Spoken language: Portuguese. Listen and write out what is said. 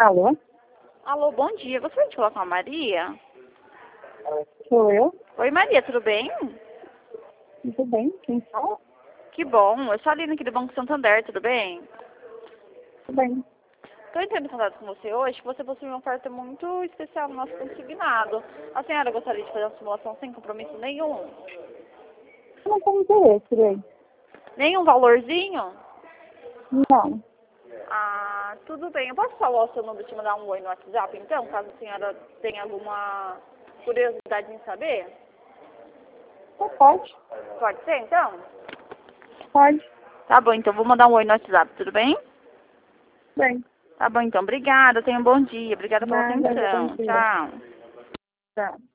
Alô? Alô, bom dia. Gostaria de falar com a Maria? Sou eu? Oi, Maria, tudo bem? Tudo bem? Quem fala? Que bom. Eu sou a Aline aqui do Banco Santander, tudo bem? Tudo bem. Estou entrando em contato com você hoje que você possui uma oferta muito especial no nosso consignado. A senhora gostaria de fazer uma simulação sem compromisso nenhum? Eu não tenho interesse, Lei. Nenhum valorzinho? Não. Ah, tudo bem. Eu posso falar o seu número e te mandar um oi no WhatsApp, então, caso a senhora tenha alguma curiosidade em saber? Você pode? Pode ser, então? Pode. Tá bom, então vou mandar um oi no WhatsApp, tudo bem? Bem. Tá bom, então. Obrigada. Tenha um bom dia. Obrigada pela Nada, bom atenção. dia. Tchau. Tá.